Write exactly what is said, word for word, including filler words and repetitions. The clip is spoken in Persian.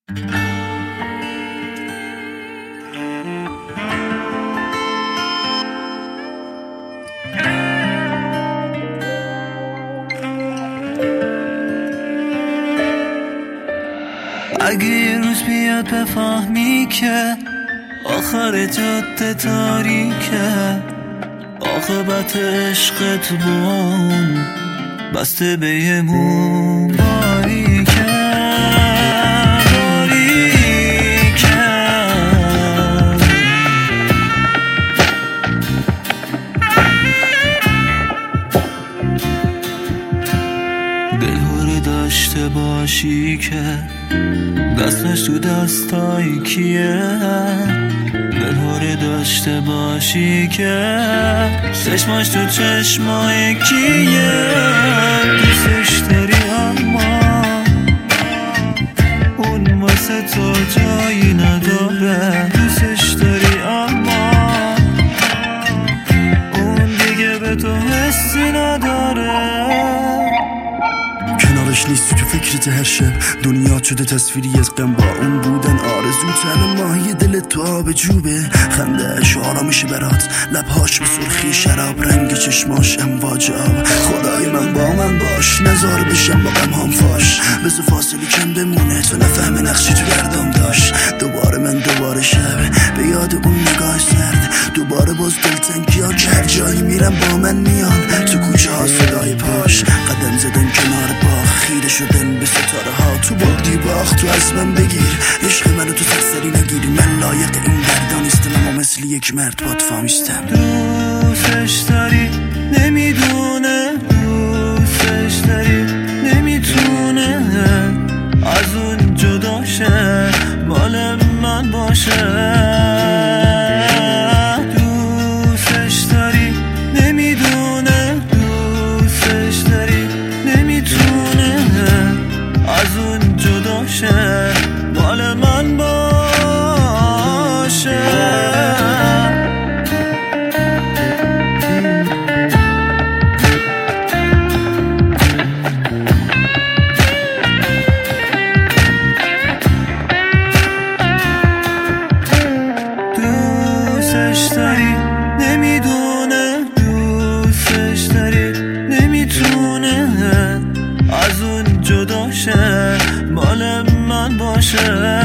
اگه یه روز بیاد بفهمی که آخر جاده تاریکه، عاقبت عشقت بون بسته به یه موم باریکه باریکه. دلهوره داشته باشی که دستش تو دستای کیه، دلهوره داشته باشی که چشماش تو چشمای کیه. دوستش داری اما اون واسه تو جایی نداره، دوستش داری اما اون دیگه به تو حسی نداره. کنارش نیستی تو فکرت هر شب، دنیا شده تصویری از غم با اون بودن آرزو. تن ماهی دل تو آب جوبه، خنده‌اش آرامش برات، لبهاش به سرخی شراب، رنگ چشماش امواج آب. خدای من با من باش، نزار بشم با غم هم فاش، بس فاصله کم بمونه تو نفهم نقشی تو گردم داشت. دوباره من دوباره شب به یاد اون نگاه سرد، دوباره باز دلتنگی ها که هر جایی میرم با من میان. تو کوچه ها صدای پاش، قدم زدن کنار باغ، خیره شدن به ستاره ها. تو بادی باخت تو از من بگیر، عشق منو تو سرسری نگیری. من لایق این دردا نیستم اما مثل یک مرد باد فامیستم. دوستش داری نمیدونه، دوستش داری نمیتونه از اون جداشه مال من باشه. دوستش داری نمیدونه، دوستش داری نمیتونه از اون جداشه مال من باشه. دوستش داری نمیدونه، دوستش داری نمیتونه از اون جداشه مال من باشه.